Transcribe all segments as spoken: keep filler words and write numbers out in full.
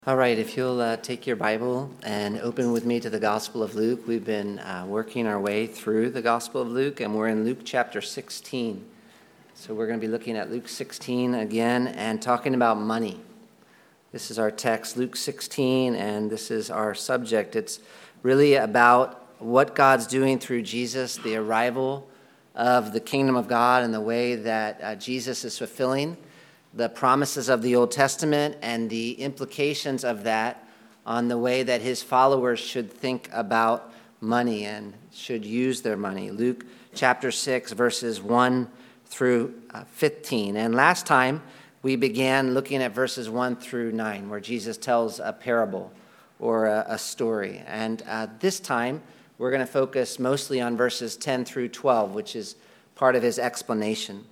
All right, if you'll uh, take your Bible and open with me to the Gospel of Luke. We've been uh, working our way through the Gospel of Luke, and we're in Luke chapter sixteen. So we're going to be looking at Luke sixteen again and talking about money. This is our text, Luke sixteen, and this is our subject. It's really about what God's doing through Jesus, the arrival of the kingdom of God and the way that uh, Jesus is fulfilling the promises of the Old Testament and the implications of that on the way that his followers should think about money and should use their money. Luke chapter six, verses one through fifteen. And last time we began looking at verses one through nine, where Jesus tells a parable or a, a story. And uh, this time we're going to focus mostly on verses ten through twelve, which is part of his explanation.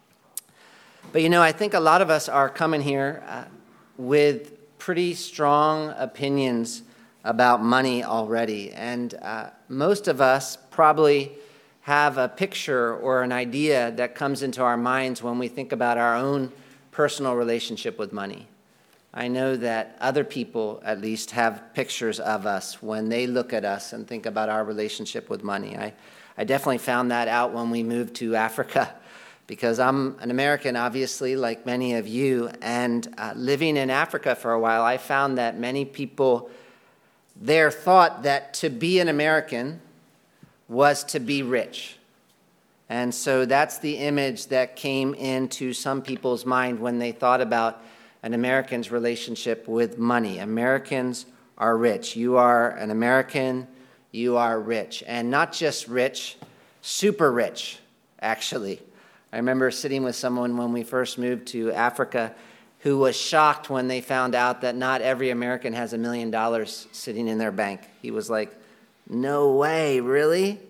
But, you know, I think a lot of us are coming here uh, with pretty strong opinions about money already. And uh, most of us probably have a picture or an idea that comes into our minds when we think about our own personal relationship with money. I know that other people, at least, have pictures of us when they look at us and think about our relationship with money. I, I definitely found that out when we moved to Africa, because I'm an American, obviously, like many of you, and uh, living in Africa for a while, I found that many people there thought that to be an American was to be rich. And so that's the image that came into some people's mind when they thought about an American's relationship with money. Americans are rich. You are an American, you are rich. And not just rich, super rich, actually. I remember sitting with someone when we first moved to Africa who was shocked when they found out that not every American has a million dollars sitting in their bank. He was like, no way, really?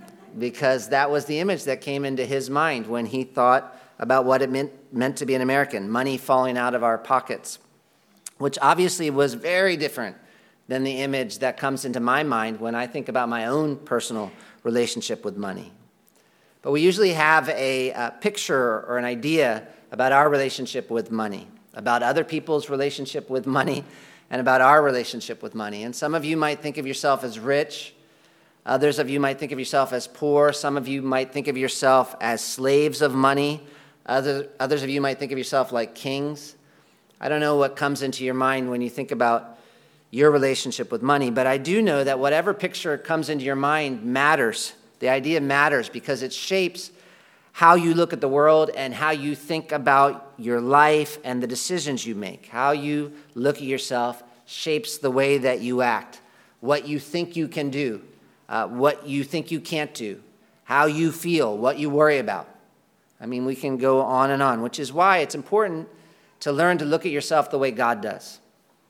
Because that was the image that came into his mind when he thought about what it meant, meant to be an American, money falling out of our pockets, which obviously was very different than the image that comes into my mind when I think about my own personal relationship with money. But we usually have a, a picture or an idea about our relationship with money, about other people's relationship with money, and about our relationship with money. And some of you might think of yourself as rich. Others of you might think of yourself as poor. Some of you might think of yourself as slaves of money. Other, others of you might think of yourself like kings. I don't know what comes into your mind when you think about your relationship with money, but I do know that whatever picture comes into your mind matters. The idea matters because it shapes how you look at the world and how you think about your life and the decisions you make. How you look at yourself shapes the way that you act, what you think you can do, uh, what you think you can't do, how you feel, what you worry about. I mean, we can go on and on, which is why it's important to learn to look at yourself the way God does.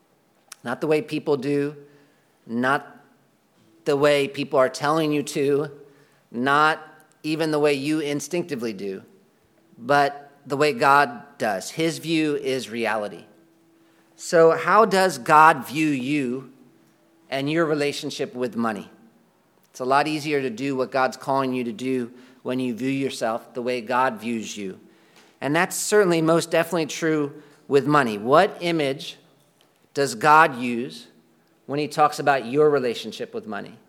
Not the way people do, not the way people are telling you to, not even the way you instinctively do, but the way God does. His view is reality. So how does God view you and your relationship with money? It's a lot easier to do what God's calling you to do when you view yourself the way God views you. And that's certainly most definitely true with money. What image does God use when he talks about your relationship with money?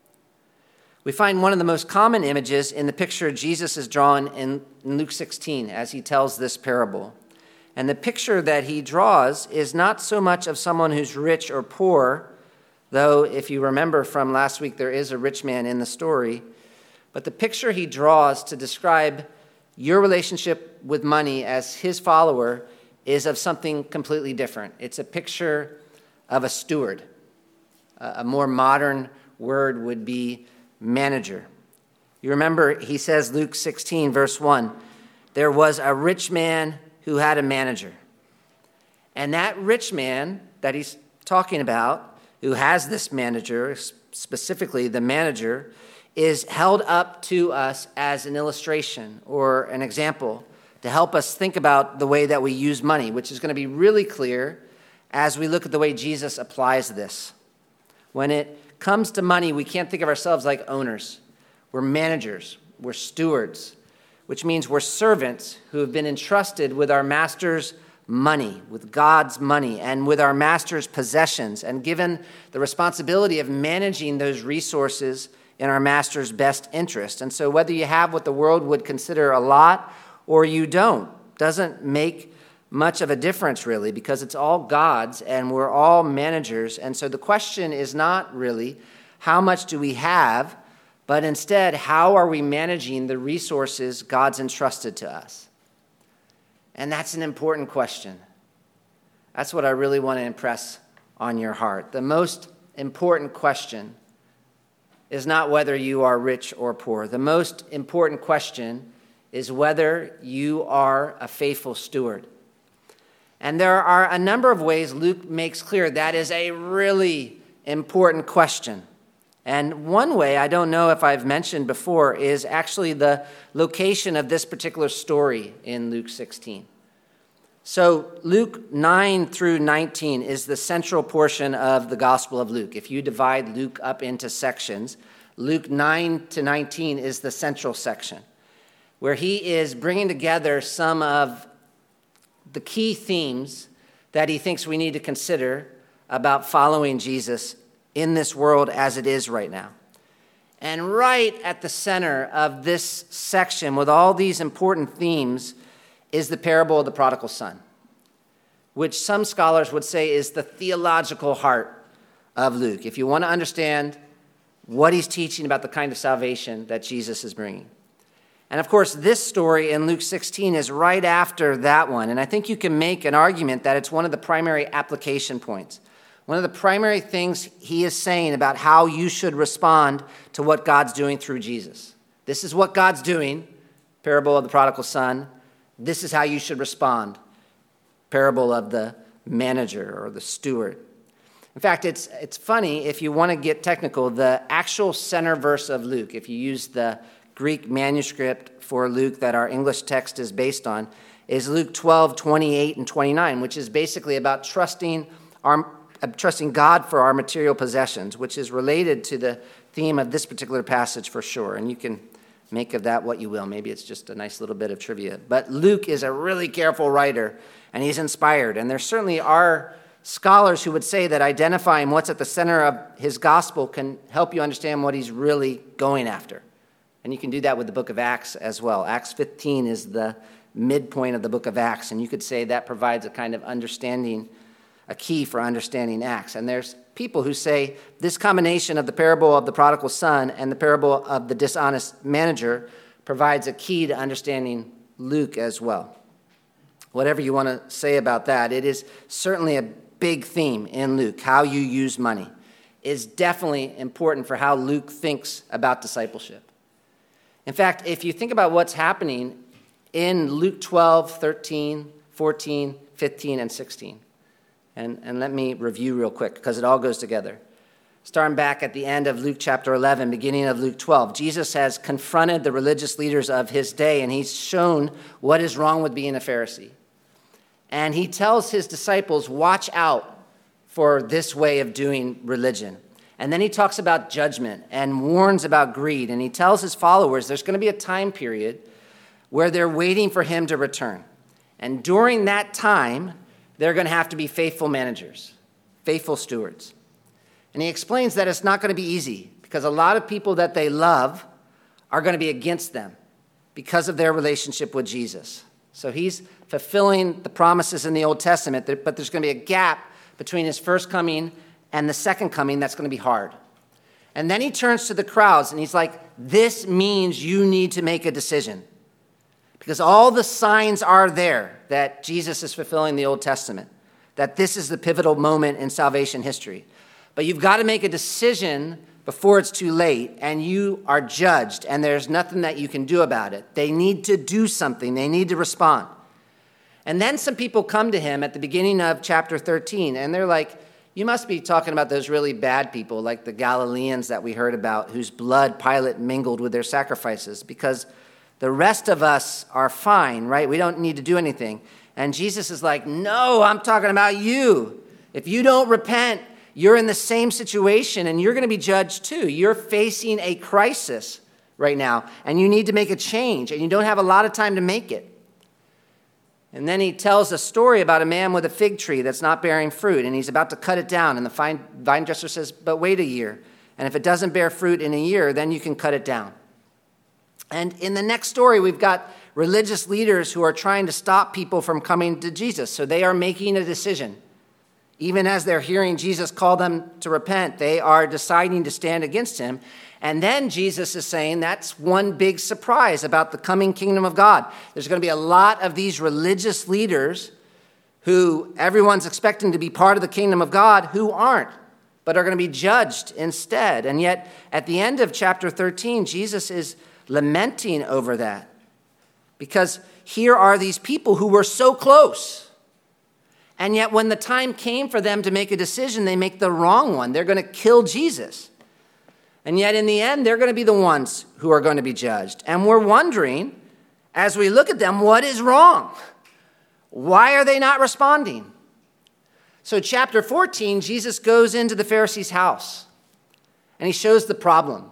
We find one of the most common images in the picture Jesus is drawn in Luke sixteen as he tells this parable. And the picture that he draws is not so much of someone who's rich or poor, though if you remember from last week, there is a rich man in the story. But the picture he draws to describe your relationship with money as his follower is of something completely different. It's a picture of a steward. A more modern word would be manager. You remember, he says, Luke sixteen, verse one, there was a rich man who had a manager. And that rich man that he's talking about, who has this manager, specifically the manager, is held up to us as an illustration or an example to help us think about the way that we use money, which is going to be really clear as we look at the way Jesus applies this. When it comes to money, we can't think of ourselves like owners. We're managers. We're stewards, which means we're servants who have been entrusted with our master's money, with God's money, and with our master's possessions, and given the responsibility of managing those resources in our master's best interest. And so whether you have what the world would consider a lot or you don't, doesn't make much of a difference really, because it's all God's and we're all managers. And so the question is not really how much do we have, but instead how are we managing the resources God's entrusted to us? And that's an important question. That's what I really want to impress on your heart. The most important question is not whether you are rich or poor. The most important question is whether you are a faithful steward. And there are a number of ways Luke makes clear that is a really important question. And one way, I don't know if I've mentioned before, is actually the location of this particular story in Luke sixteen. So Luke nine through nineteen is the central portion of the Gospel of Luke. If you divide Luke up into sections, Luke nine to nineteen is the central section, where he is bringing together some of the key themes that he thinks we need to consider about following Jesus in this world as it is right now. And right at the center of this section with all these important themes is the parable of the prodigal son, which some scholars would say is the theological heart of Luke, if you want to understand what he's teaching about the kind of salvation that Jesus is bringing. And of course, this story in Luke sixteen is right after that one, and I think you can make an argument that it's one of the primary application points. One of the primary things he is saying about how you should respond to what God's doing through Jesus. This is what God's doing, parable of the prodigal son. This is how you should respond, parable of the manager or the steward. In fact, it's it's funny, if you want to get technical, the actual center verse of Luke, if you use the Greek manuscript for Luke that our English text is based on, is Luke twelve, twenty-eight, and twenty-nine, which is basically about trusting our trusting God for our material possessions, which is related to the theme of this particular passage for sure. And you can make of that what you will. Maybe it's just a nice little bit of trivia. But Luke is a really careful writer, and he's inspired. And there certainly are scholars who would say that identifying what's at the center of his gospel can help you understand what he's really going after. And you can do that with the book of Acts as well. Acts fifteen is the midpoint of the book of Acts, and you could say that provides a kind of understanding, a key for understanding Acts. And there's people who say this combination of the parable of the prodigal son and the parable of the dishonest manager provides a key to understanding Luke as well. Whatever you want to say about that, it is certainly a big theme in Luke. How you use money is definitely important for how Luke thinks about discipleship. In fact, if you think about what's happening in Luke twelve, thirteen, fourteen, fifteen, and sixteen, And, and let me review real quick, because it all goes together. Starting back at the end of Luke chapter eleven, beginning of Luke twelve, Jesus has confronted the religious leaders of his day, and he's shown what is wrong with being a Pharisee. And he tells his disciples, watch out for this way of doing religion. And then he talks about judgment and warns about greed. And he tells his followers there's going to be a time period where they're waiting for him to return. And during that time, they're going to have to be faithful managers, faithful stewards. And he explains that it's not going to be easy because a lot of people that they love are going to be against them because of their relationship with Jesus. So he's fulfilling the promises in the Old Testament, but there's going to be a gap between his first coming and the second coming that's going to be hard. And then he turns to the crowds and he's like, this means you need to make a decision. Because all the signs are there that Jesus is fulfilling the Old Testament, that this is the pivotal moment in salvation history. But you've got to make a decision before it's too late, and you are judged, and there's nothing that you can do about it. They need to do something. They need to respond. And then some people come to him at the beginning of chapter thirteen, and they're like, you must be talking about those really bad people, like the Galileans that we heard about, whose blood Pilate mingled with their sacrifices, because the rest of us are fine, right? We don't need to do anything. And Jesus is like, no, I'm talking about you. If you don't repent, you're in the same situation and you're going to be judged too. You're facing a crisis right now and you need to make a change and you don't have a lot of time to make it. And then he tells a story about a man with a fig tree that's not bearing fruit, and he's about to cut it down. And the vine, vine dresser says, but wait a year. And if it doesn't bear fruit in a year, then you can cut it down. And in the next story, we've got religious leaders who are trying to stop people from coming to Jesus. So they are making a decision. Even as they're hearing Jesus call them to repent, they are deciding to stand against him. And then Jesus is saying that's one big surprise about the coming kingdom of God. There's going to be a lot of these religious leaders who everyone's expecting to be part of the kingdom of God who aren't, but are going to be judged instead. And yet, at the end of chapter thirteen, Jesus is lamenting over that. Because here are these people who were so close. And yet when the time came for them to make a decision, they make the wrong one. They're going to kill Jesus. And yet in the end, they're going to be the ones who are going to be judged. And we're wondering, as we look at them, what is wrong? Why are they not responding? So chapter fourteen, Jesus goes into the Pharisees' house. And he shows the problem.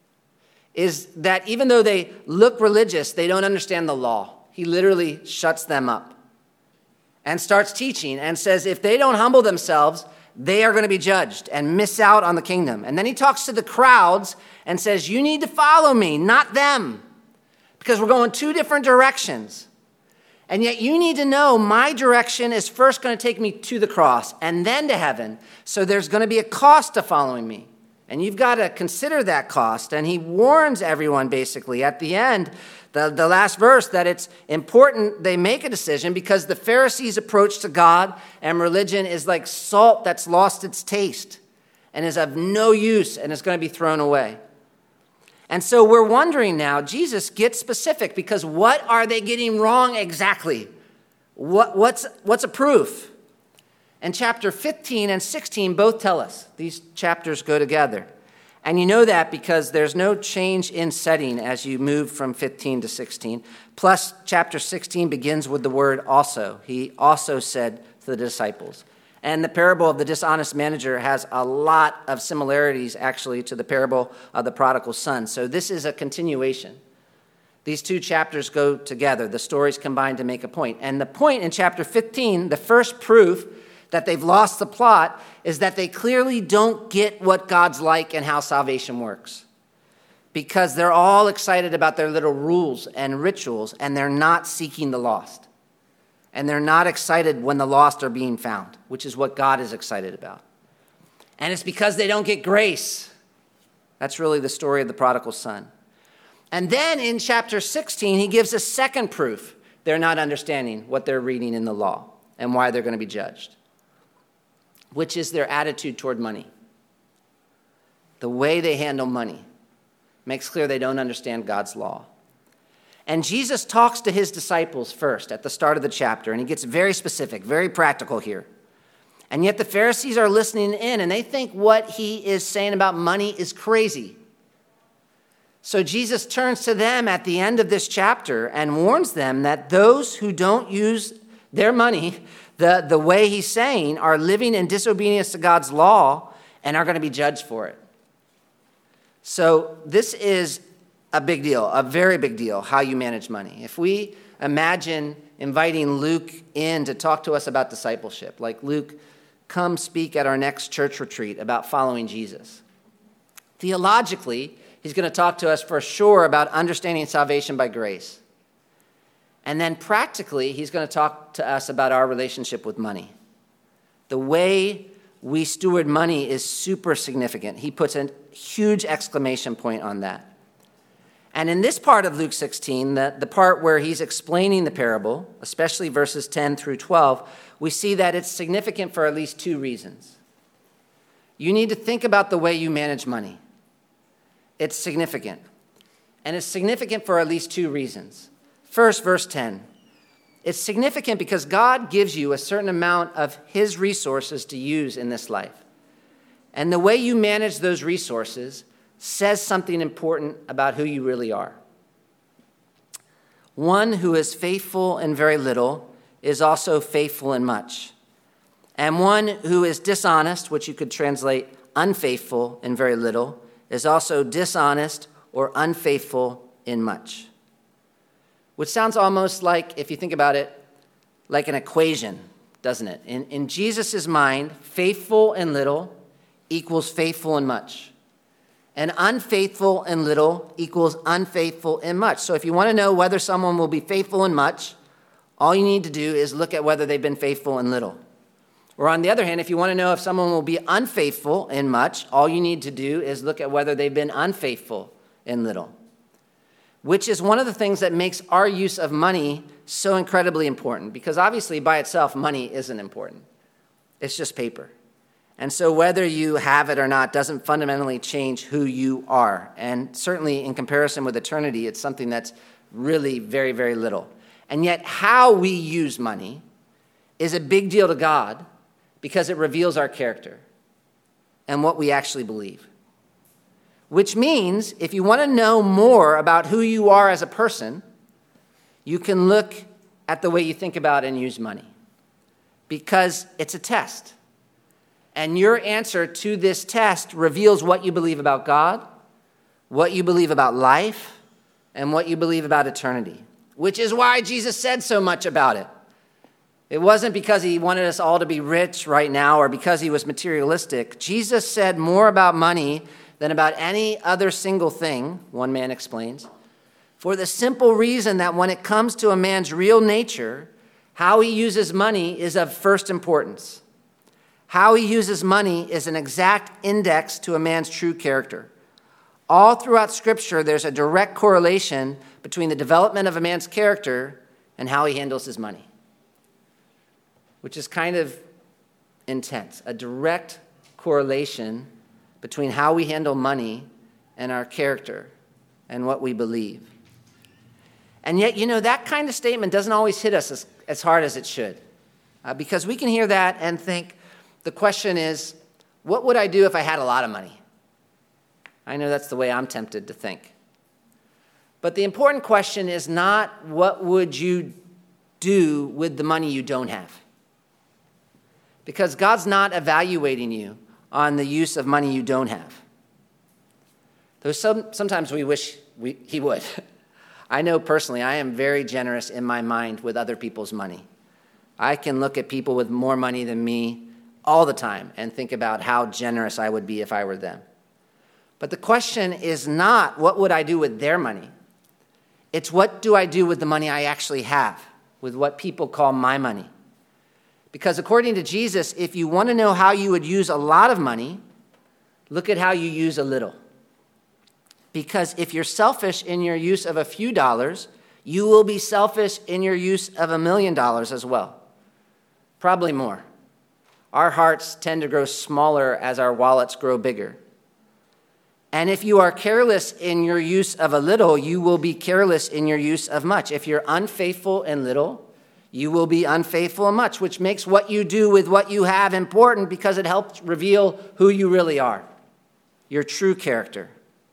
Is that even though they look religious, they don't understand the law. He literally shuts them up and starts teaching and says if they don't humble themselves, they are going to be judged and miss out on the kingdom. And then he talks to the crowds and says, you need to follow me, not them, because we're going two different directions. And yet you need to know my direction is first going to take me to the cross and then to heaven. So there's going to be a cost to following me. And you've got to consider that cost. And he warns everyone basically at the end, the, the last verse, that it's important they make a decision because the Pharisees' approach to God and religion is like salt that's lost its taste and is of no use and is going to be thrown away. And so we're wondering now, Jesus gets specific because what are they getting wrong exactly? What, what's, what's a proof? And chapter fifteen and sixteen both tell us. These chapters go together. And you know that because there's no change in setting as you move from fifteen to sixteen. Plus, chapter sixteen begins with the word also. He also said to the disciples. And the parable of the dishonest manager has a lot of similarities, actually, to the parable of the prodigal son. So this is a continuation. These two chapters go together. The stories combine to make a point. And the point in chapter fifteen, the first proof that they've lost the plot, is that they clearly don't get what God's like and how salvation works. Because they're all excited about their little rules and rituals, and they're not seeking the lost. And they're not excited when the lost are being found, which is what God is excited about. And it's because they don't get grace. That's really the story of the prodigal son. And then in chapter sixteen, he gives a second proof they're not understanding what they're reading in the law and why they're going to be judged, which is their attitude toward money. The way they handle money makes clear they don't understand God's law. And Jesus talks to his disciples first at the start of the chapter, and he gets very specific, very practical here. And yet the Pharisees are listening in, and they think what he is saying about money is crazy. So Jesus turns to them at the end of this chapter and warns them that those who don't use their money The, the way he's saying are living in disobedience to God's law and are going to be judged for it. So this is a big deal, a very big deal, how you manage money. If we imagine inviting Luke in to talk to us about discipleship, like Luke, come speak at our next church retreat about following Jesus. Theologically, he's going to talk to us for sure about understanding salvation by grace. And then practically, he's going to talk to us about our relationship with money. The way we steward money is super significant. He puts a huge exclamation point on that. And in this part of Luke sixteen, the, the part where he's explaining the parable, especially verses ten through twelve, we see that it's significant for at least two reasons. You need to think about the way you manage money. It's significant. And it's significant for at least two reasons. First, verse ten. It's significant because God gives you a certain amount of his resources to use in this life. And the way you manage those resources says something important about who you really are. One who is faithful in very little is also faithful in much. And one who is dishonest, which you could translate unfaithful in very little, is also dishonest or unfaithful in much. Which sounds almost like, if you think about it, like an equation, doesn't it? In, in Jesus' mind, faithful in little equals faithful in much. And unfaithful in little equals unfaithful in much. So if you want to know whether someone will be faithful in much, all you need to do is look at whether they've been faithful in little. Or on the other hand, if you want to know if someone will be unfaithful in much, all you need to do is look at whether they've been unfaithful in little. Which is one of the things that makes our use of money so incredibly important. Because obviously by itself, money isn't important. It's just paper. And so whether you have it or not doesn't fundamentally change who you are. And certainly in comparison with eternity, it's something that's really very, very little. And yet how we use money is a big deal to God because it reveals our character and what we actually believe. Which means if you want to know more about who you are as a person, you can look at the way you think about and use money. Because it's a test. And your answer to this test reveals what you believe about God, what you believe about life, and what you believe about eternity. Which is why Jesus said so much about it. It wasn't because he wanted us all to be rich right now or because he was materialistic. Jesus said more about money than about any other single thing, one man explains, for the simple reason that when it comes to a man's real nature, how he uses money is of first importance. How he uses money is an exact index to a man's true character. All throughout Scripture, there's a direct correlation between the development of a man's character and how he handles his money, which is kind of intense. A direct correlation between how we handle money and our character and what we believe. And yet, you know, that kind of statement doesn't always hit us as, as hard as it should. Uh, because we can hear that and think, the question is, what would I do if I had a lot of money? I know that's the way I'm tempted to think. But the important question is not what would you do with the money you don't have? Because God's not evaluating you on the use of money you don't have. Though some, sometimes we wish we, he would. I know personally I am very generous in my mind with other people's money. I can look at people with more money than me all the time and think about how generous I would be if I were them. But the question is not what would I do with their money. It's what do I do with the money I actually have, with what people call my money. Because according to Jesus, if you want to know how you would use a lot of money, look at how you use a little. Because if you're selfish in your use of a few dollars, you will be selfish in your use of a million dollars as well. Probably more. Our hearts tend to grow smaller as our wallets grow bigger. And if you are careless in your use of a little, you will be careless in your use of much. If you're unfaithful in little, you will be unfaithful in much, which makes what you do with what you have important because it helps reveal who you really are, your true character.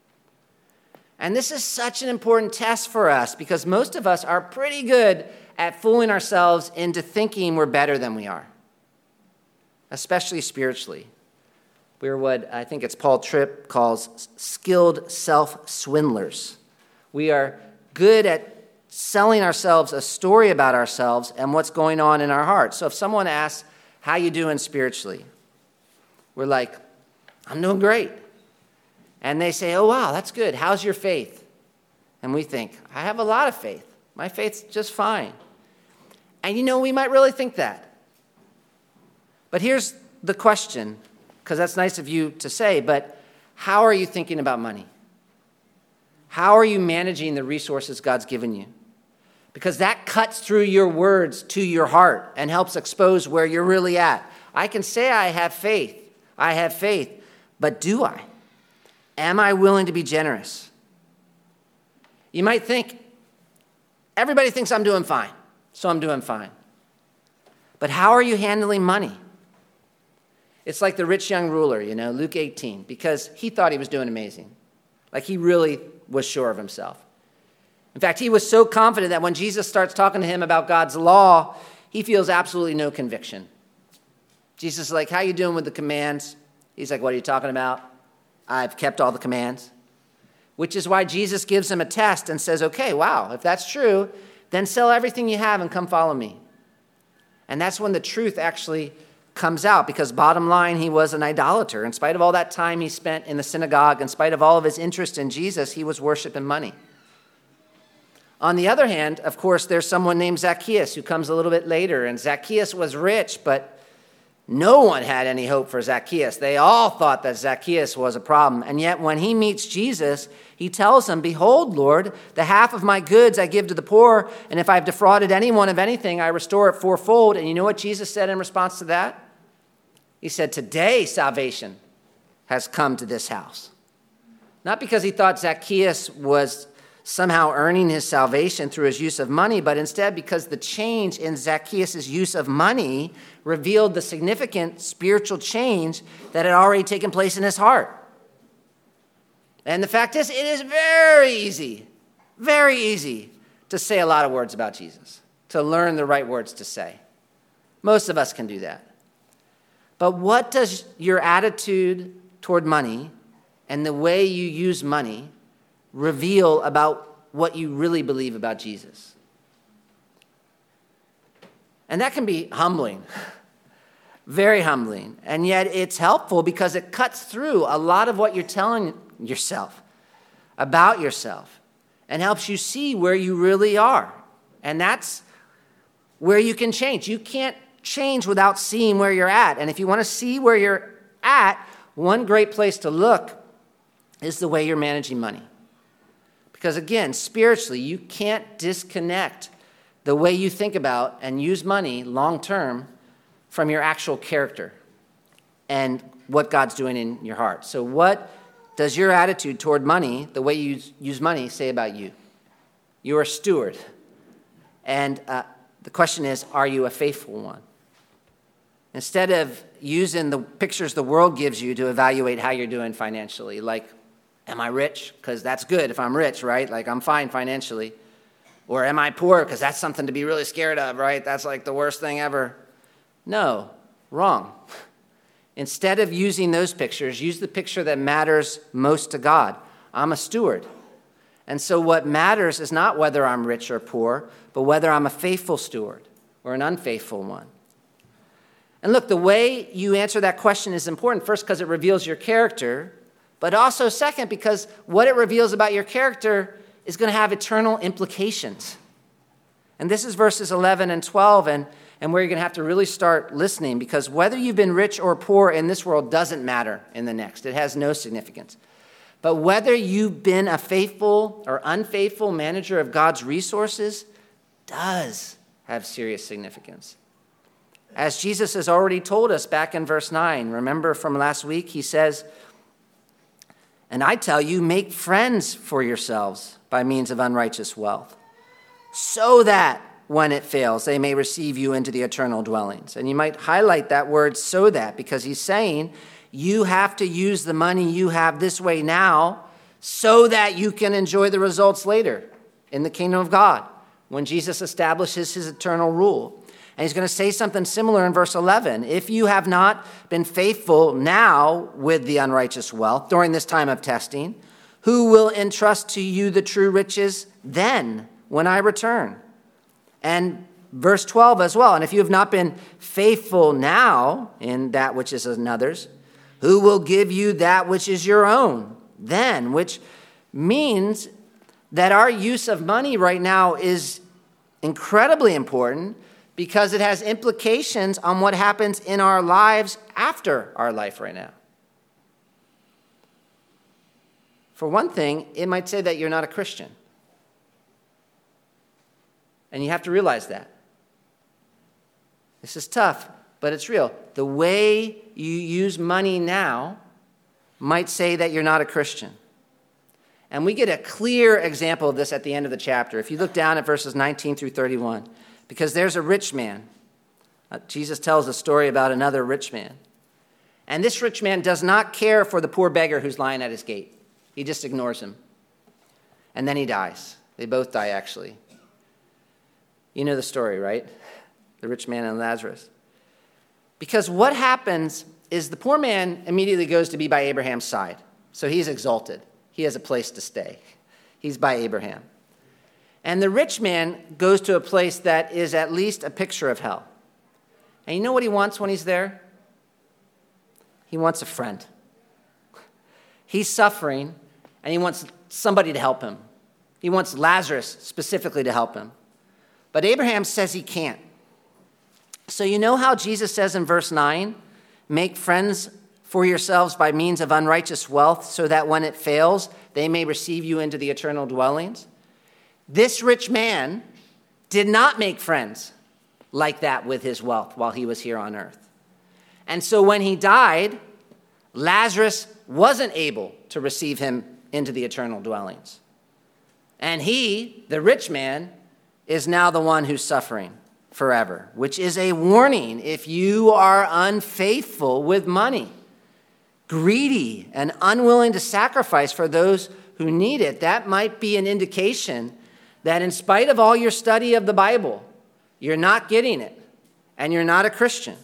And this is such an important test for us because most of us are pretty good at fooling ourselves into thinking we're better than we are, especially spiritually. We're what I think it's Paul Tripp calls skilled self-swindlers. We are good at selling ourselves a story about ourselves and what's going on in our hearts. So if someone asks, how you doing spiritually? We're like, I'm doing great. And they say, oh, wow, that's good. How's your faith? And we think, I have a lot of faith. My faith's just fine. And you know, we might really think that. But here's the question, because that's nice of you to say, but how are you thinking about money? How are you managing the resources God's given you? Because that cuts through your words to your heart and helps expose where you're really at. I can say I have faith. I have faith. But do I? Am I willing to be generous? You might think, everybody thinks I'm doing fine, so I'm doing fine. But how are you handling money? It's like the rich young ruler, you know, Luke eighteen, because he thought he was doing amazing. Like he really was sure of himself. In fact, he was so confident that when Jesus starts talking to him about God's law, he feels absolutely no conviction. Jesus is like, how you doing with the commands? He's like, what are you talking about? I've kept all the commands. Which is why Jesus gives him a test and says, okay, wow, if that's true, then sell everything you have and come follow me. And that's when the truth actually comes out, because bottom line, he was an idolater. In spite of all that time he spent in the synagogue, in spite of all of his interest in Jesus, he was worshiping money. On the other hand, of course, there's someone named Zacchaeus who comes a little bit later, and Zacchaeus was rich, but no one had any hope for Zacchaeus. They all thought that Zacchaeus was a problem. And yet when he meets Jesus, he tells him, "Behold, Lord, the half of my goods I give to the poor, and if I've defrauded anyone of anything, I restore it fourfold." And you know what Jesus said in response to that? He said, "Today salvation has come to this house." Not because he thought Zacchaeus was somehow earning his salvation through his use of money, but instead because the change in Zacchaeus' use of money revealed the significant spiritual change that had already taken place in his heart. And the fact is, it is very easy, very easy to say a lot of words about Jesus, to learn the right words to say. Most of us can do that. But what does your attitude toward money and the way you use money reveal about what you really believe about Jesus? And that can be humbling, very humbling. And yet it's helpful because it cuts through a lot of what you're telling yourself about yourself and helps you see where you really are. And that's where you can change. You can't change without seeing where you're at. And if you want to see where you're at, one great place to look is the way you're managing money. Because again, spiritually, you can't disconnect the way you think about and use money long term from your actual character and what God's doing in your heart. So what does your attitude toward money, the way you use money, say about you? You're a steward. And uh, the question is, are you a faithful one? Instead of using the pictures the world gives you to evaluate how you're doing financially, like, am I rich? Because that's good if I'm rich, right? Like, I'm fine financially. Or am I poor? Because that's something to be really scared of, right? That's like the worst thing ever. No, wrong. Instead of using those pictures, use the picture that matters most to God. I'm a steward. And so what matters is not whether I'm rich or poor, but whether I'm a faithful steward or an unfaithful one. And look, the way you answer that question is important, first because it reveals your character, but also second because what it reveals about your character is going to have eternal implications. And this is verses eleven and twelve, and, and where you're going to have to really start listening, because whether you've been rich or poor in this world doesn't matter in the next. It has no significance. But whether you've been a faithful or unfaithful manager of God's resources does have serious significance. As Jesus has already told us back in verse nine, remember from last week, he says, "And I tell you, make friends for yourselves by means of unrighteous wealth, so that when it fails, they may receive you into the eternal dwellings." And you might highlight that word, "so that," because he's saying you have to use the money you have this way now so that you can enjoy the results later in the kingdom of God when Jesus establishes his eternal rule. And he's going to say something similar in verse eleven. If you have not been faithful now with the unrighteous wealth during this time of testing, who will entrust to you the true riches then when I return? And verse twelve as well. And if you have not been faithful now in that which is another's, who will give you that which is your own then? Which means that our use of money right now is incredibly important, because it has implications on what happens in our lives after our life right now. For one thing, it might say that you're not a Christian. And you have to realize that. This is tough, but it's real. The way you use money now might say that you're not a Christian. And we get a clear example of this at the end of the chapter. If you look down at verses nineteen through thirty-one, because there's a rich man. Uh, Jesus tells a story about another rich man. And this rich man does not care for the poor beggar who's lying at his gate. He just ignores him. And then he dies. They both die, actually. You know the story, right? The rich man and Lazarus. Because what happens is the poor man immediately goes to be by Abraham's side. So he's exalted. He has a place to stay. He's by Abraham. And the rich man goes to a place that is at least a picture of hell. And you know what he wants when he's there? He wants a friend. He's suffering, and he wants somebody to help him. He wants Lazarus specifically to help him. But Abraham says he can't. So you know how Jesus says in verse nine, make friends for yourselves by means of unrighteous wealth, so that when it fails, they may receive you into the eternal dwellings? This rich man did not make friends like that with his wealth while he was here on earth. And so when he died, Lazarus wasn't able to receive him into the eternal dwellings. And he, the rich man, is now the one who's suffering forever, which is a warning if you are unfaithful with money, greedy and unwilling to sacrifice for those who need it. That might be an indication that in spite of all your study of the Bible, you're not getting it and you're not a Christian.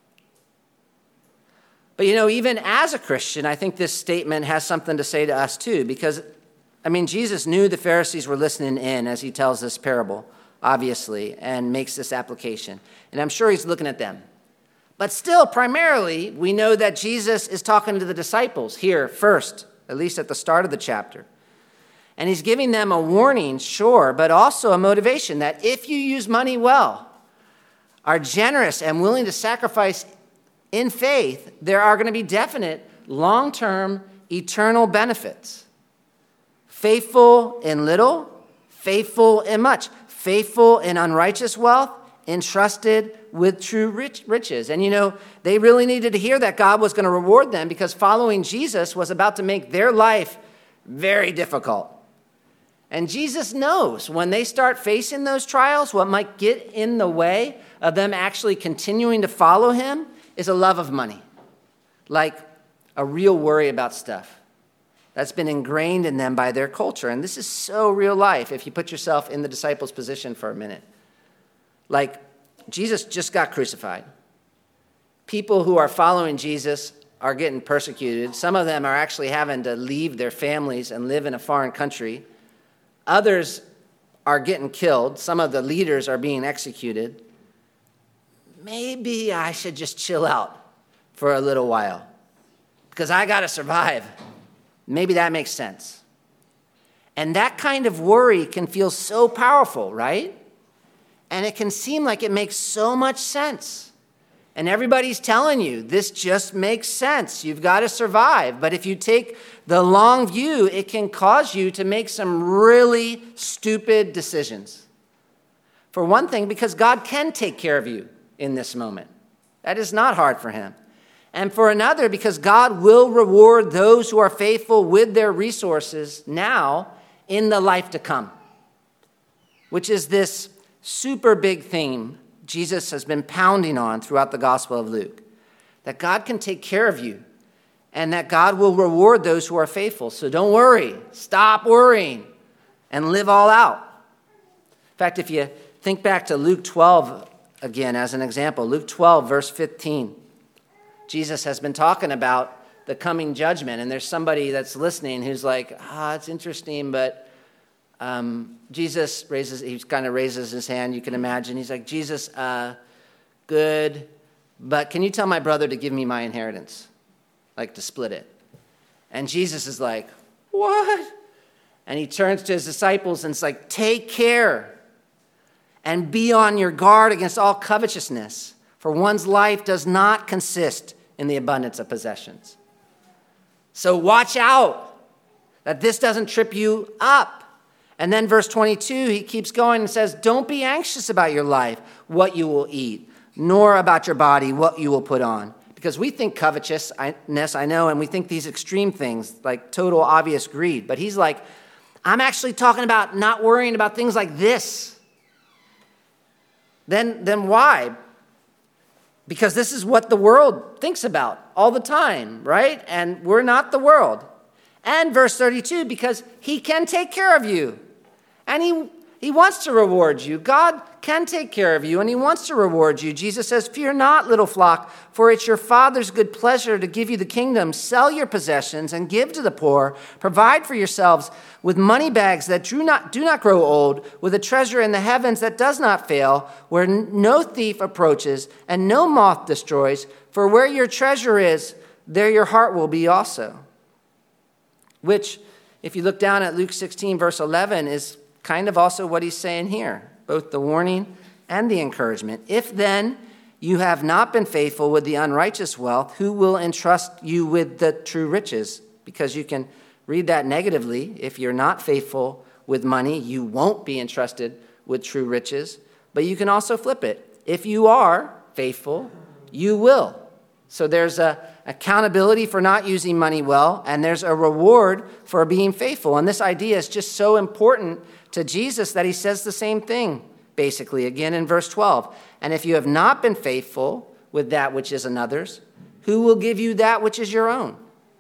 But you know, even as a Christian, I think this statement has something to say to us too, because I mean, Jesus knew the Pharisees were listening in as he tells this parable, obviously, and makes this application. And I'm sure he's looking at them. But still, primarily, we know that Jesus is talking to the disciples here first, at least at the start of the chapter. And he's giving them a warning, sure, but also a motivation that if you use money well, are generous and willing to sacrifice in faith, there are going to be definite long-term eternal benefits. Faithful in little, faithful in much, faithful in unrighteous wealth, entrusted with true rich, riches. And you know, they really needed to hear that God was going to reward them, because following Jesus was about to make their life very difficult. And Jesus knows when they start facing those trials, what might get in the way of them actually continuing to follow him is a love of money, like a real worry about stuff. That's been ingrained in them by their culture. And this is so real life if you put yourself in the disciples' position for a minute. Like, Jesus just got crucified. People who are following Jesus are getting persecuted. Some of them are actually having to leave their families and live in a foreign country. Others are getting killed. Some of the leaders are being executed. Maybe I should just chill out for a little while because I got to survive. Maybe that makes sense. And that kind of worry can feel so powerful, right? And it can seem like it makes so much sense. And everybody's telling you, this just makes sense. You've got to survive. But if you take the long view, it can cause you to make some really stupid decisions. For one thing, because God can take care of you in this moment. That is not hard for him. And for another, because God will reward those who are faithful with their resources now in the life to come, which is this super big theme Jesus has been pounding on throughout the Gospel of Luke, that God can take care of you and that God will reward those who are faithful. So don't worry. Stop worrying and live all out. In fact, if you think back to Luke twelve again as an example, Luke twelve, verse fifteen, Jesus has been talking about the coming judgment, and there's somebody that's listening who's like, ah, it's interesting, but um, Jesus raises, he kind of raises his hand, you can imagine. He's like, Jesus, uh, good, but can you tell my brother to give me my inheritance, like to split it? And Jesus is like, what? And he turns to his disciples and it's like, take care and be on your guard against all covetousness, for one's life does not consist in the abundance of possessions. So watch out that this doesn't trip you up. And then verse twenty-two, he keeps going and says, don't be anxious about your life, what you will eat, nor about your body, what you will put on. Because we think covetousness, I know, and we think these extreme things, like total obvious greed. But he's like, I'm actually talking about not worrying about things like this. Then, then why? Because this is what the world thinks about all the time, right? And we're not the world. And verse thirty-two, because he can take care of you. And he, He wants to reward you. God can take care of you, and he wants to reward you. Jesus says, fear not, little flock, for it's your Father's good pleasure to give you the kingdom. Sell your possessions and give to the poor. Provide for yourselves with money bags that do not, do not grow old, with a treasure in the heavens that does not fail, where no thief approaches and no moth destroys. For where your treasure is, there your heart will be also. Which, if you look down at Luke sixteen, verse eleven, is kind of also what he's saying here, both the warning and the encouragement. If then you have not been faithful with the unrighteous wealth, who will entrust you with the true riches? Because you can read that negatively. If you're not faithful with money, you won't be entrusted with true riches. But you can also flip it. If you are faithful, you will. So there's a accountability for not using money well, and there's a reward for being faithful. And this idea is just so important to Jesus that he says the same thing, basically, again in verse twelve. And if you have not been faithful with that which is another's, who will give you that which is your own?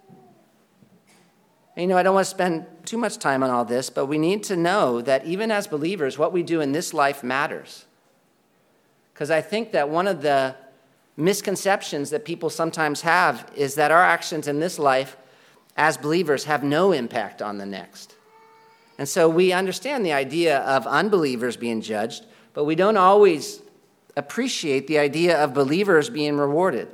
And, you know, I don't want to spend too much time on all this, but we need to know that even as believers, what we do in this life matters. Because I think that one of the misconceptions that people sometimes have is that our actions in this life as believers have no impact on the next. And so we understand the idea of unbelievers being judged, but we don't always appreciate the idea of believers being rewarded.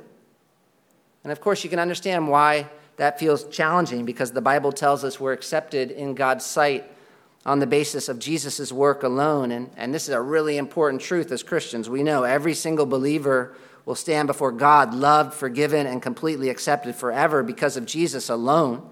And of course, you can understand why that feels challenging, because the Bible tells us we're accepted in God's sight on the basis of Jesus' work alone. And, and this is a really important truth as Christians. We know every single believer will stand before God, loved, forgiven, and completely accepted forever because of Jesus alone,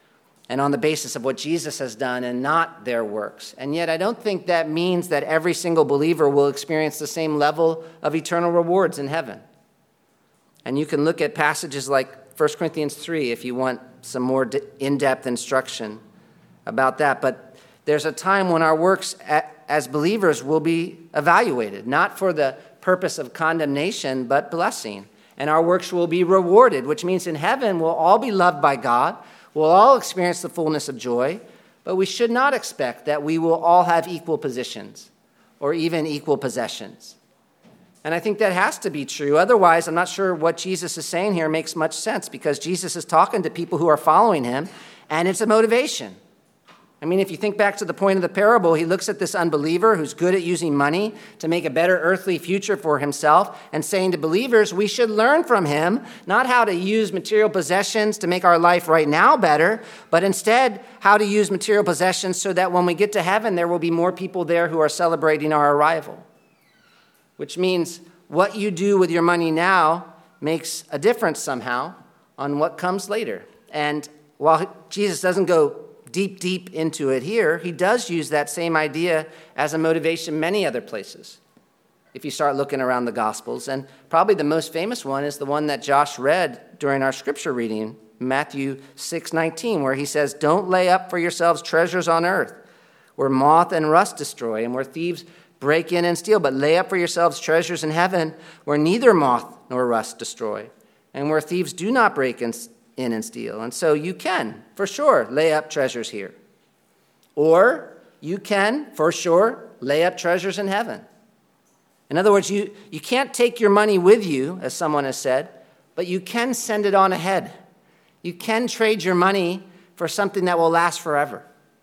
and on the basis of what Jesus has done and not their works. And yet I don't think that means that every single believer will experience the same level of eternal rewards in heaven. And you can look at passages like First Corinthians three if you want some more in-depth instruction about that. But there's a time when our works as believers will be evaluated, not for the purpose of condemnation, but blessing. And our works will be rewarded, which means in heaven we'll all be loved by God. We'll all experience the fullness of joy, but we should not expect that we will all have equal positions or even equal possessions. And I think that has to be true. Otherwise, I'm not sure what Jesus is saying here makes much sense, because Jesus is talking to people who are following him, and it's a motivation. I mean, if you think back to the point of the parable, he looks at this unbeliever who's good at using money to make a better earthly future for himself and saying to believers, we should learn from him, not how to use material possessions to make our life right now better, but instead how to use material possessions so that when we get to heaven, there will be more people there who are celebrating our arrival. Which means what you do with your money now makes a difference somehow on what comes later. And while Jesus doesn't go deep, deep into it here, he does use that same idea as a motivation many other places. If you start looking around the Gospels, and probably the most famous one is the one that Josh read during our scripture reading, Matthew six nineteen, where he says, don't lay up for yourselves treasures on earth, where moth and rust destroy, and where thieves break in and steal, but lay up for yourselves treasures in heaven, where neither moth nor rust destroy, and where thieves do not break in in and steal. And so you can, for sure, lay up treasures here. Or you can, for sure, lay up treasures in heaven. In other words, you, you can't take your money with you, as someone has said, but you can send it on ahead. You can trade your money for something that will last forever.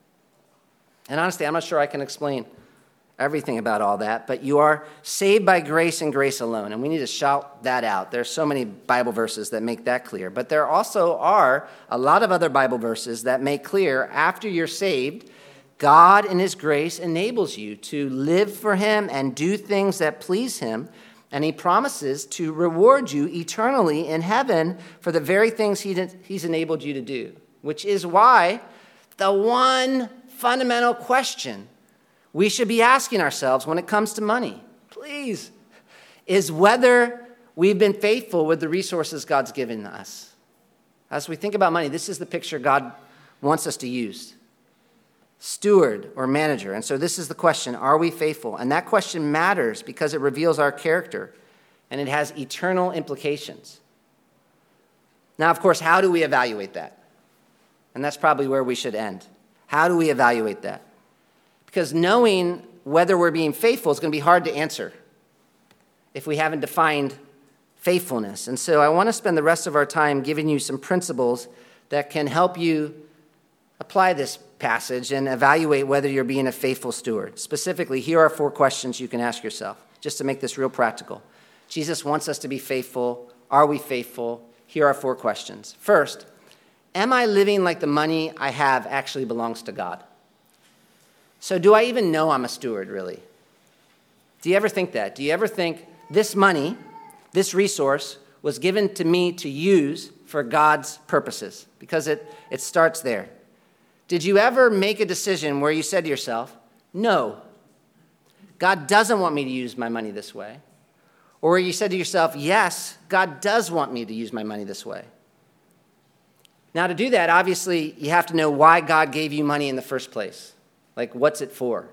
And honestly, I'm not sure I can explain everything about all that, but you are saved by grace and grace alone. And we need to shout that out. There's so many Bible verses that make that clear. But there also are a lot of other Bible verses that make clear after you're saved, God in his grace enables you to live for him and do things that please him. And he promises to reward you eternally in heaven for the very things he, he's enabled you to do. Which is why the one fundamental question we should be asking ourselves when it comes to money, please, is whether we've been faithful with the resources God's given us. As we think about money, this is the picture God wants us to use. Steward or manager. And so this is the question, are we faithful? And that question matters because it reveals our character and it has eternal implications. Now, of course, how do we evaluate that? And that's probably where we should end. How do we evaluate that? Because knowing whether we're being faithful is going to be hard to answer if we haven't defined faithfulness. And so I want to spend the rest of our time giving you some principles that can help you apply this passage and evaluate whether you're being a faithful steward. Specifically, here are four questions you can ask yourself, just to make this real practical. Jesus wants us to be faithful. Are we faithful? Here are four questions. First, am I living like the money I have actually belongs to God? So do I even know I'm a steward, really? Do you ever think that? Do you ever think this money, this resource, was given to me to use for God's purposes? Because it, it starts there. Did you ever make a decision where you said to yourself, no, God doesn't want me to use my money this way? Or you said to yourself, yes, God does want me to use my money this way. Now, to do that, obviously, you have to know why God gave you money in the first place. Like, what's it for?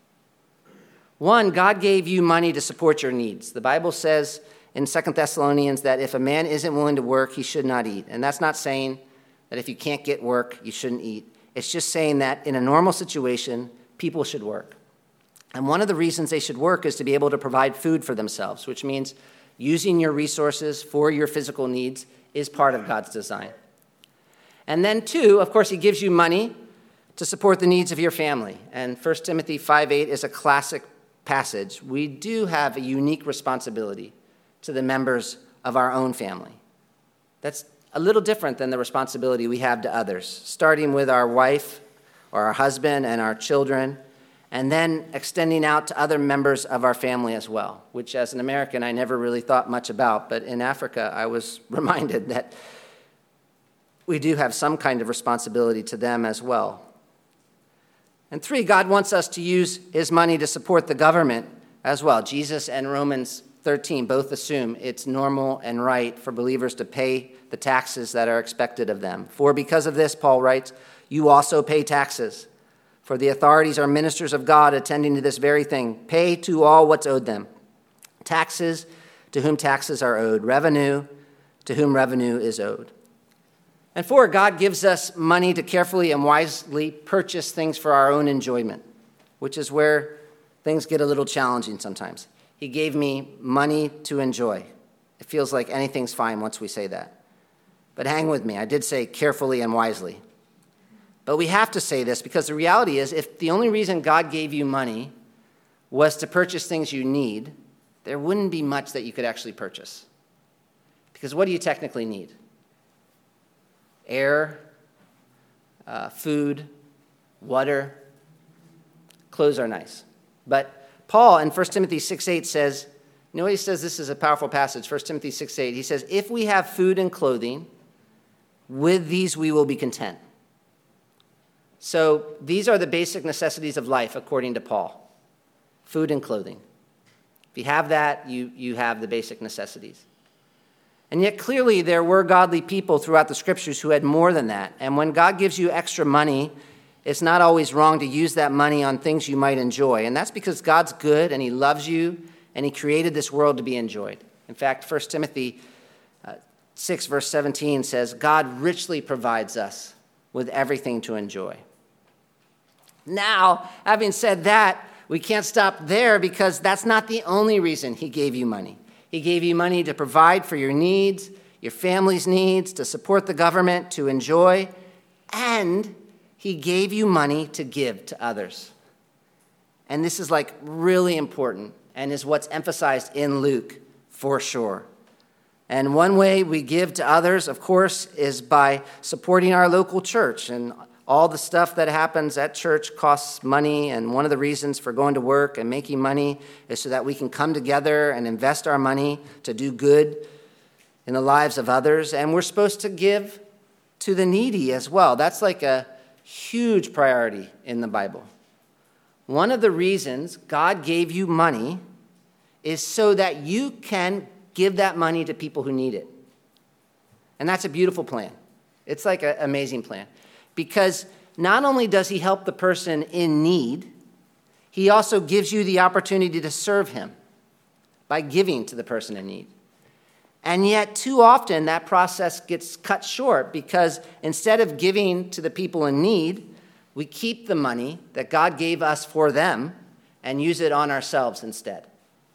One, God gave you money to support your needs. The Bible says in Second Thessalonians that if a man isn't willing to work, he should not eat. And that's not saying that if you can't get work, you shouldn't eat. It's just saying that in a normal situation, people should work. And one of the reasons they should work is to be able to provide food for themselves, which means using your resources for your physical needs is part of God's design. And then two, of course, he gives you money to support the needs of your family. And First Timothy five eight is a classic passage. We do have a unique responsibility to the members of our own family. That's a little different than the responsibility we have to others, starting with our wife or our husband and our children, and then extending out to other members of our family as well, which as an American I never really thought much about, but in Africa I was reminded that we do have some kind of responsibility to them as well. And three, God wants us to use his money to support the government as well. Jesus and Romans thirteen both assume it's normal and right for believers to pay the taxes that are expected of them. For because of this, Paul writes, you also pay taxes. For the authorities are ministers of God attending to this very thing. Pay to all what's owed them. Taxes to whom taxes are owed. Revenue to whom revenue is owed. And four, God gives us money to carefully and wisely purchase things for our own enjoyment, which is where things get a little challenging sometimes. He gave me money to enjoy. It feels like anything's fine once we say that. But hang with me. I did say carefully and wisely. But we have to say this because the reality is if the only reason God gave you money was to purchase things you need, there wouldn't be much that you could actually purchase. Because what do you technically need? Air, uh, food, water. Clothes are nice. But Paul in First Timothy six eight says, you know what he says? This is a powerful passage, First Timothy six eight. He says, if we have food and clothing, with these we will be content. So these are the basic necessities of life according to Paul. Food and clothing. If you have that, you, you have the basic necessities. And yet clearly there were godly people throughout the scriptures who had more than that. And when God gives you extra money, it's not always wrong to use that money on things you might enjoy. And that's because God's good and he loves you and he created this world to be enjoyed. In fact, First Timothy uh, six verse seventeen says, God richly provides us with everything to enjoy. Now, having said that, we can't stop there because that's not the only reason he gave you money. He gave you money to provide for your needs, your family's needs, to support the government, to enjoy, and he gave you money to give to others. And this is like really important and is what's emphasized in Luke for sure. And one way we give to others, of course, is by supporting our local church. And all the stuff that happens at church costs money, and one of the reasons for going to work and making money is so that we can come together and invest our money to do good in the lives of others. And we're supposed to give to the needy as well. That's like a huge priority in the Bible. One of the reasons God gave you money is so that you can give that money to people who need it. And that's a beautiful plan. It's like an amazing plan. Because not only does he help the person in need, he also gives you the opportunity to serve him by giving to the person in need. And yet, too often, that process gets cut short because instead of giving to the people in need, we keep the money that God gave us for them and use it on ourselves instead.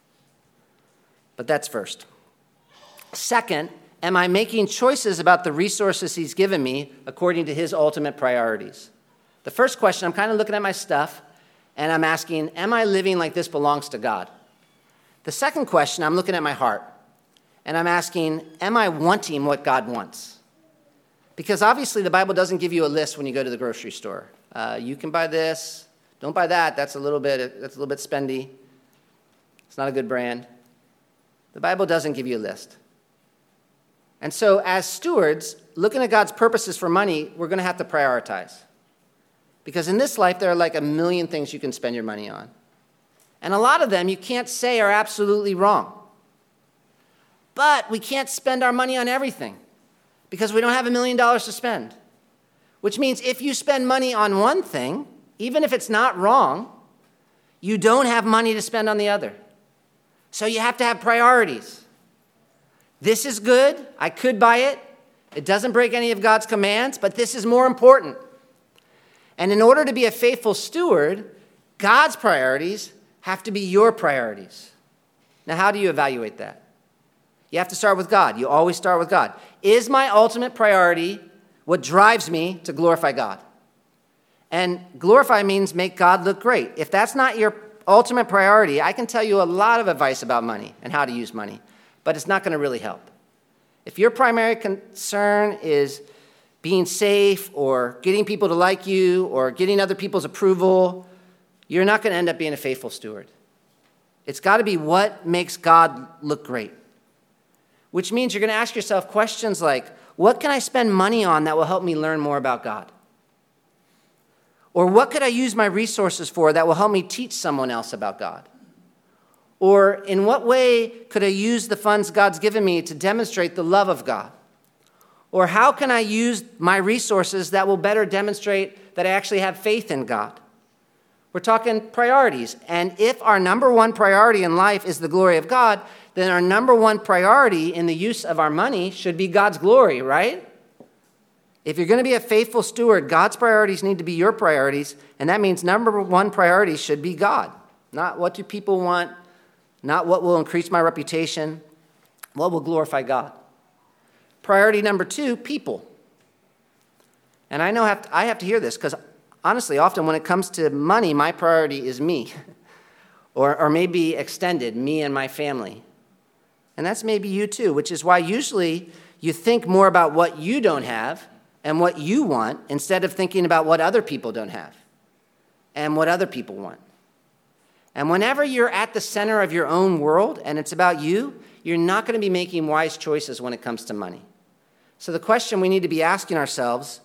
But that's first. Second, am I making choices about the resources he's given me according to his ultimate priorities? The first question, I'm kind of looking at my stuff, and I'm asking, am I living like this belongs to God? The second question, I'm looking at my heart, and I'm asking, am I wanting what God wants? Because obviously the Bible doesn't give you a list when you go to the grocery store. Uh, you can buy this, don't buy that, that's a little bit, that's a little bit spendy. It's not a good brand. The Bible doesn't give you a list. And so as stewards, looking at God's purposes for money, we're going to have to prioritize. Because in this life, there are like a million things you can spend your money on. And a lot of them you can't say are absolutely wrong. But we can't spend our money on everything because we don't have a million dollars to spend. Which means if you spend money on one thing, even if it's not wrong, you don't have money to spend on the other. So you have to have priorities. This is good. I could buy it. It doesn't break any of God's commands, but this is more important. And in order to be a faithful steward, God's priorities have to be your priorities. Now, how do you evaluate that? You have to start with God. You always start with God. Is my ultimate priority what drives me to glorify God? And glorify means make God look great. If that's not your ultimate priority, I can tell you a lot of advice about money and how to use money, but it's not going to really help. If your primary concern is being safe or getting people to like you or getting other people's approval, you're not going to end up being a faithful steward. It's got to be what makes God look great, which means you're going to ask yourself questions like, what can I spend money on that will help me learn more about God? Or what could I use my resources for that will help me teach someone else about God? Or in what way could I use the funds God's given me to demonstrate the love of God? Or how can I use my resources that will better demonstrate that I actually have faith in God? We're talking priorities. And if our number one priority in life is the glory of God, then our number one priority in the use of our money should be God's glory, right? If you're going to be a faithful steward, God's priorities need to be your priorities, and that means number one priority should be God. Not what do people want, not what will increase my reputation, what will glorify God. Priority number two, people. And I know I have to, I have to hear this because honestly, often when it comes to money, my priority is me, or, or maybe extended, me and my family. And that's maybe you too, which is why usually you think more about what you don't have and what you want instead of thinking about what other people don't have and what other people want. And whenever you're at the center of your own world and it's about you, you're not going to be making wise choices when it comes to money. So the question we need to be asking ourselves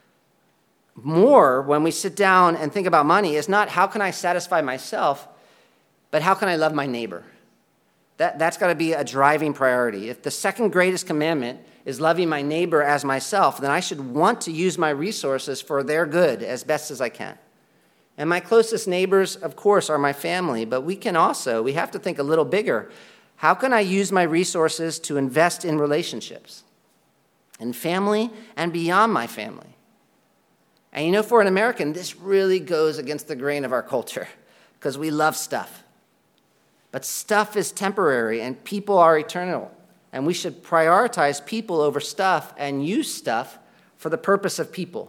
more when we sit down and think about money is not how can I satisfy myself, but how can I love my neighbor? That, that's got to be a driving priority. If the second greatest commandment is loving my neighbor as myself, then I should want to use my resources for their good as best as I can. And my closest neighbors, of course, are my family, but we can also, we have to think a little bigger. How can I use my resources to invest in relationships, in family and beyond my family? And you know, for an American, this really goes against the grain of our culture because we love stuff. But stuff is temporary and people are eternal. And we should prioritize people over stuff and use stuff for the purpose of people.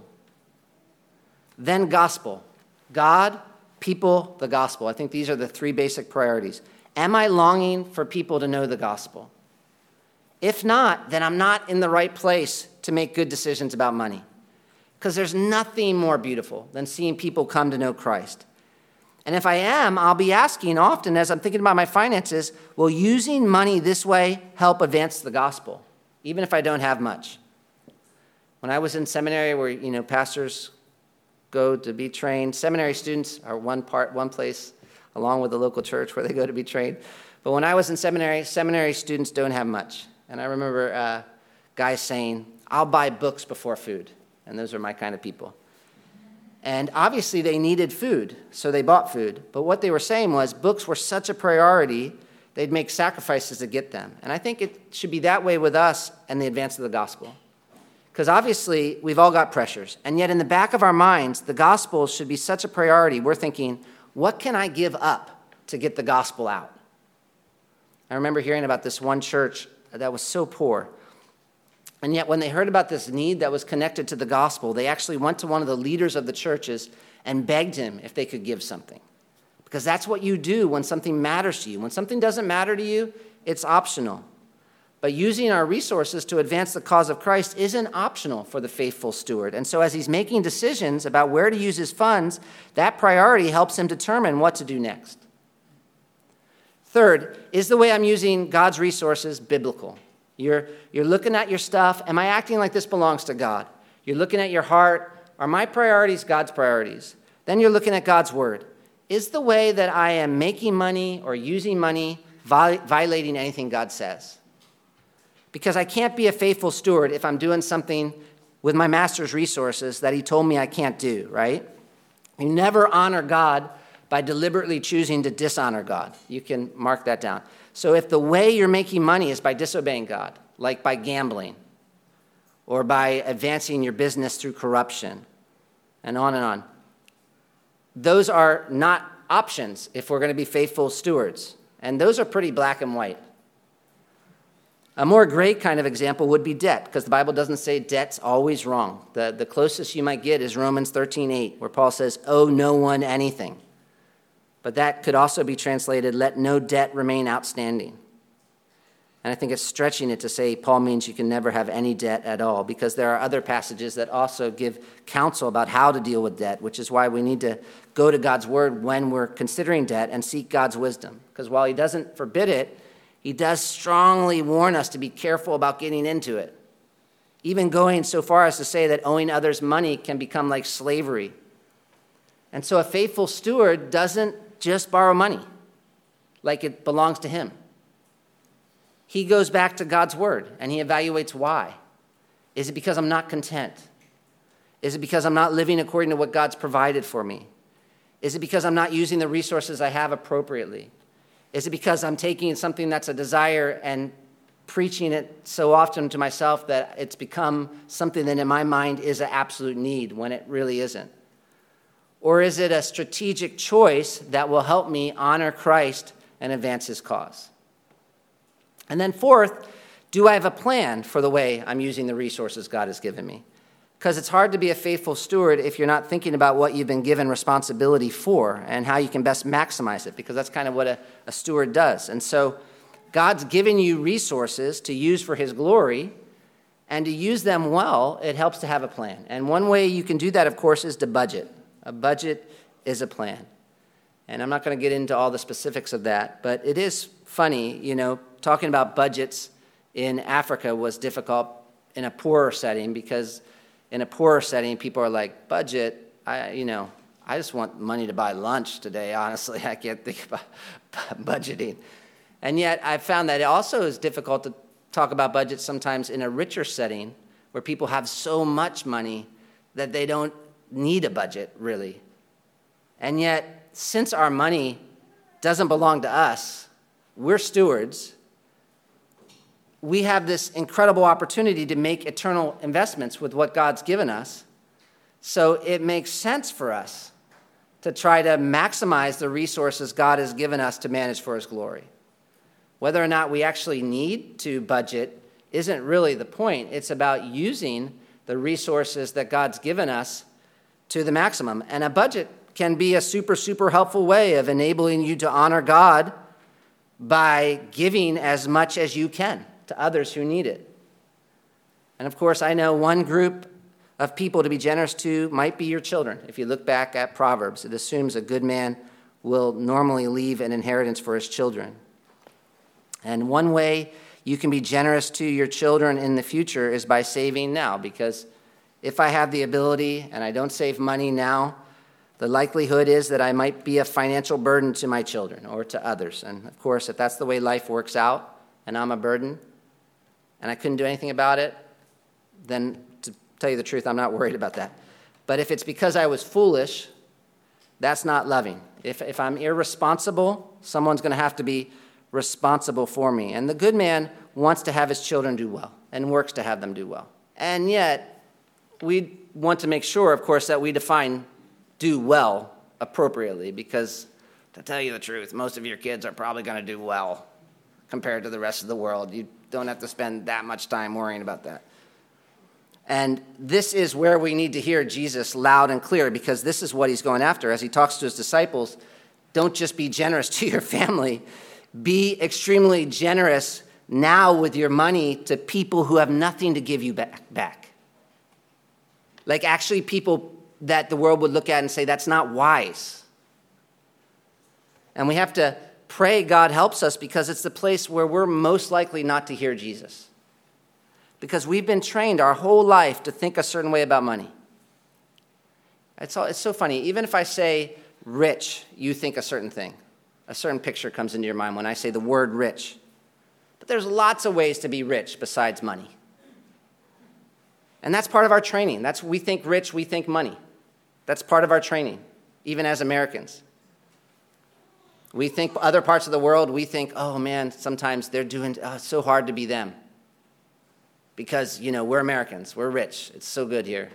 Then gospel. God, people, the gospel. I think these are the three basic priorities. Am I longing for people to know the gospel? If not, then I'm not in the right place to make good decisions about money. Because there's nothing more beautiful than seeing people come to know Christ. And if I am, I'll be asking often as I'm thinking about my finances, will using money this way help advance the gospel, even if I don't have much? When I was in seminary where, you know, pastors go to be trained, seminary students are one part, one place, along with the local church where they go to be trained. But when I was in seminary, seminary students don't have much. And I remember uh, guys saying, I'll buy books before food. And those are my kind of people. And obviously they needed food, so they bought food. But what they were saying was books were such a priority, they'd make sacrifices to get them. And I think it should be that way with us and the advance of the gospel. Because obviously we've all got pressures. And yet in the back of our minds, the gospel should be such a priority. We're thinking, what can I give up to get the gospel out? I remember hearing about this one church that was so poor. And yet when they heard about this need that was connected to the gospel, they actually went to one of the leaders of the churches and begged him if they could give something. Because that's what you do when something matters to you. When something doesn't matter to you, it's optional. But using our resources to advance the cause of Christ isn't optional for the faithful steward. And so as he's making decisions about where to use his funds, that priority helps him determine what to do next. Third, is the way I'm using God's resources biblical? You're, you're looking at your stuff. Am I acting like this belongs to God? You're looking at your heart. Are my priorities God's priorities? Then you're looking at God's word. Is the way that I am making money or using money viol- violating anything God says? Because I can't be a faithful steward if I'm doing something with my master's resources that he told me I can't do, right? You never honor God by deliberately choosing to dishonor God. You can mark that down. So if the way you're making money is by disobeying God, like by gambling, or by advancing your business through corruption, and on and on, those are not options if we're going to be faithful stewards. And those are pretty black and white. A more gray kind of example would be debt, because the Bible doesn't say debt's always wrong. The, the closest you might get is Romans thirteen eight, where Paul says, owe no one anything. But that could also be translated, let no debt remain outstanding. And I think it's stretching it to say Paul means you can never have any debt at all, because there are other passages that also give counsel about how to deal with debt, which is why we need to go to God's word when we're considering debt and seek God's wisdom. Because while he doesn't forbid it, he does strongly warn us to be careful about getting into it, even going so far as to say that owing others money can become like slavery. And so a faithful steward doesn't just borrow money like it belongs to him. He goes back to God's word and he evaluates why. Is it because I'm not content? Is it because I'm not living according to what God's provided for me? Is it because I'm not using the resources I have appropriately? Is it because I'm taking something that's a desire and preaching it so often to myself that it's become something that in my mind is an absolute need when it really isn't? Or is it a strategic choice that will help me honor Christ and advance his cause? And then fourth, do I have a plan for the way I'm using the resources God has given me? Because it's hard to be a faithful steward if you're not thinking about what you've been given responsibility for and how you can best maximize it, because that's kind of what a, a steward does. And so God's given you resources to use for his glory, and to use them well, it helps to have a plan. And one way you can do that, of course, is to budget. A budget is a plan. And I'm not going to get into all the specifics of that, but it is funny, you know, talking about budgets in Africa was difficult in a poorer setting, because in a poorer setting, people are like, budget, I, you know, I just want money to buy lunch today, honestly. I can't think about budgeting. And yet I've found that it also is difficult to talk about budgets sometimes in a richer setting where people have so much money that they don't need a budget, really. And yet, since our money doesn't belong to us, we're stewards, we have this incredible opportunity to make eternal investments with what God's given us. So it makes sense for us to try to maximize the resources God has given us to manage for his glory. Whether or not we actually need to budget isn't really the point. It's about using the resources that God's given us to the maximum. And a budget can be a super, super helpful way of enabling you to honor God by giving as much as you can to others who need it. And of course, I know one group of people to be generous to might be your children. If you look back at Proverbs, it assumes a good man will normally leave an inheritance for his children. And one way you can be generous to your children in the future is by saving now, because if I have the ability and I don't save money now, the likelihood is that I might be a financial burden to my children or to others. And of course, if that's the way life works out and I'm a burden and I couldn't do anything about it, then to tell you the truth, I'm not worried about that. But if it's because I was foolish, that's not loving. If, if I'm irresponsible, someone's going to have to be responsible for me. And the good man wants to have his children do well and works to have them do well. And yet, we want to make sure, of course, that we define do well appropriately, because to tell you the truth, most of your kids are probably going to do well compared to the rest of the world. You don't have to spend that much time worrying about that. And this is where we need to hear Jesus loud and clear, because this is what he's going after. As he talks to his disciples, don't just be generous to your family. Be extremely generous now with your money to people who have nothing to give you back. Like actually people that the world would look at and say, that's not wise. And we have to pray God helps us, because it's the place where we're most likely not to hear Jesus. Because we've been trained our whole life to think a certain way about money. It's, all, it's so funny. Even if I say rich, you think a certain thing. A certain picture comes into your mind when I say the word rich. But there's lots of ways to be rich besides money. And that's part of our training. That's we think rich, we think money. That's part of our training, even as Americans. We think other parts of the world, we think, oh man, sometimes they're doing oh, it's so hard to be them. Because, you know, we're Americans, we're rich, it's so good here.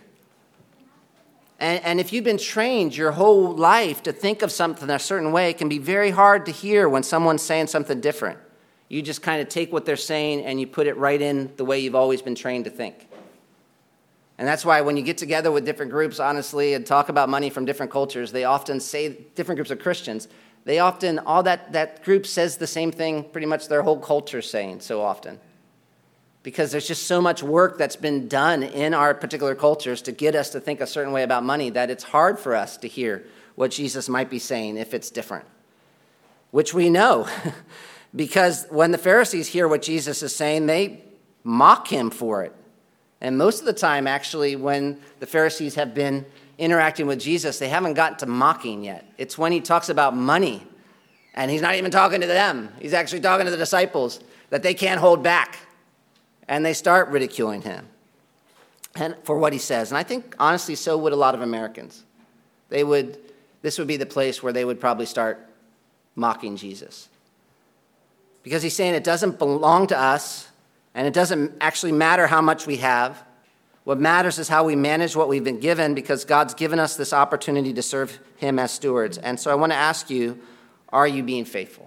And, and if you've been trained your whole life to think of something a certain way, it can be very hard to hear when someone's saying something different. You just kind of take what they're saying and you put it right in the way you've always been trained to think. And that's why when you get together with different groups, honestly, and talk about money from different cultures, they often say, different groups of Christians, they often, all that, that group says the same thing pretty much their whole culture's saying so often. Because there's just so much work that's been done in our particular cultures to get us to think a certain way about money that it's hard for us to hear what Jesus might be saying if it's different. Which we know, because when the Pharisees hear what Jesus is saying, they mock him for it. And most of the time, actually, when the Pharisees have been interacting with Jesus, they haven't gotten to mocking yet. It's when he talks about money, and he's not even talking to them. He's actually talking to the disciples, that they can't hold back. And they start ridiculing him and for what he says. And I think, honestly, so would a lot of Americans. They would. This would be the place where they would probably start mocking Jesus. Because he's saying it doesn't belong to us, and it doesn't actually matter how much we have. What matters is how we manage what we've been given, because God's given us this opportunity to serve him as stewards. And so I want to ask you, are you being faithful?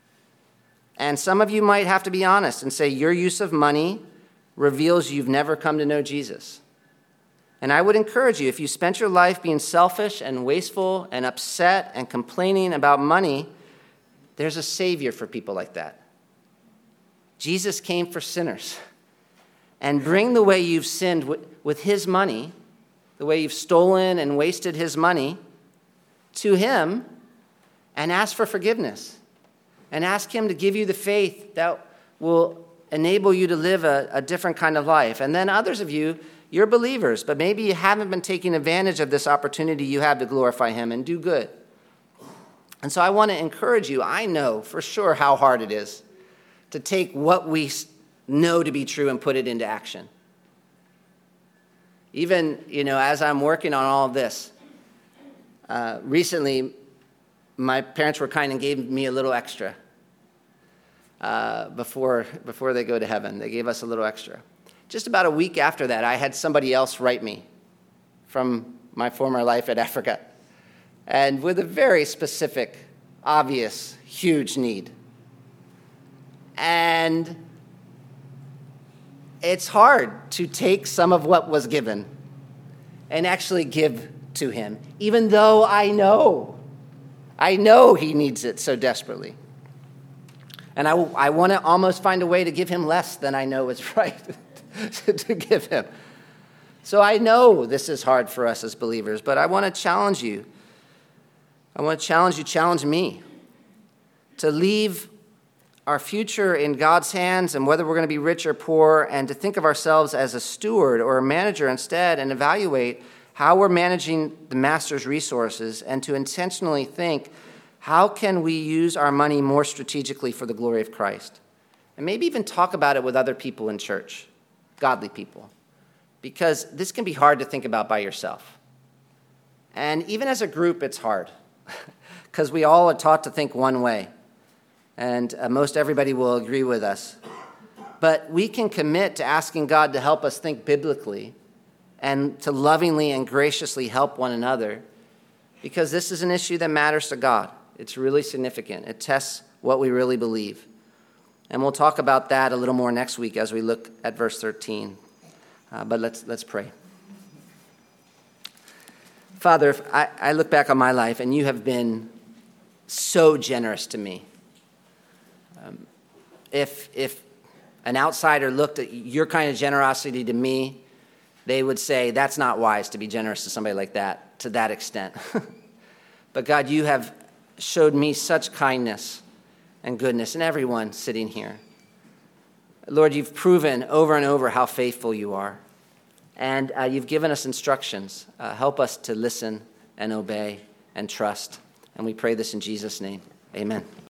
And some of you might have to be honest and say your use of money reveals you've never come to know Jesus. And I would encourage you, if you spent your life being selfish and wasteful and upset and complaining about money, there's a Savior for people like that. Jesus came for sinners. And bring the way you've sinned with, with his money, the way you've stolen and wasted his money, to him and ask for forgiveness. And ask him to give you the faith that will enable you to live a, a different kind of life. And then others of you, you're believers, but maybe you haven't been taking advantage of this opportunity you have to glorify him and do good. And so I want to encourage you. I know for sure how hard it is to take what we know to be true and put it into action. Even, you know, as I'm working on all of this, uh, recently, my parents were kind and gave me a little extra uh, before before they go to heaven. They gave us a little extra. Just about a week after that, I had somebody else write me from my former life at Africa, and with a very specific, obvious, huge need. And it's hard to take some of what was given and actually give to him, even though I know I know he needs it so desperately. And I, I want to almost find a way to give him less than I know is right to give him. So I know this is hard for us as believers, but I want to challenge you. I want to challenge you, challenge me, to leave our future in God's hands and whether we're going to be rich or poor, and to think of ourselves as a steward or a manager instead, and evaluate how we're managing the master's resources, and to intentionally think, how can we use our money more strategically for the glory of Christ? And maybe even talk about it with other people in church, godly people, because this can be hard to think about by yourself. And even as a group, it's hard, because we all are taught to think one way, and uh, most everybody will agree with us. But we can commit to asking God to help us think biblically, and to lovingly and graciously help one another, because this is an issue that matters to God. It's really significant. It tests what we really believe. And we'll talk about that a little more next week as we look at verse thirteen. Uh, but let's let's pray. Father, if I, I look back on my life, and you have been so generous to me. Um, if if an outsider looked at your kind of generosity to me, they would say, that's not wise to be generous to somebody like that, to that extent. But God, you have showed me such kindness and goodness, and everyone sitting here. Lord, you've proven over and over how faithful you are. And uh, you've given us instructions. Uh, help us to listen and obey and trust. And we pray this in Jesus' name. Amen.